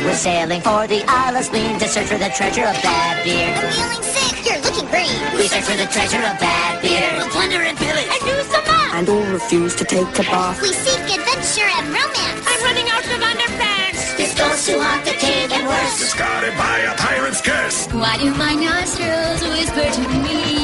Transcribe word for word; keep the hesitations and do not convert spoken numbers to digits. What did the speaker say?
We're sailing for the Isle of Spleen to search for the treasure of bad beer. I'm feeling sick. You're looking great. We search for the treasure of bad beer. We'll plunder and pillage. And do some more. And all refuse to take a bath. We seek adventure and romance. I'm running out of underpants. This ghost who haunt the cave and worse. Discarded by a pirate's curse. Why do my nostrils whisper to me?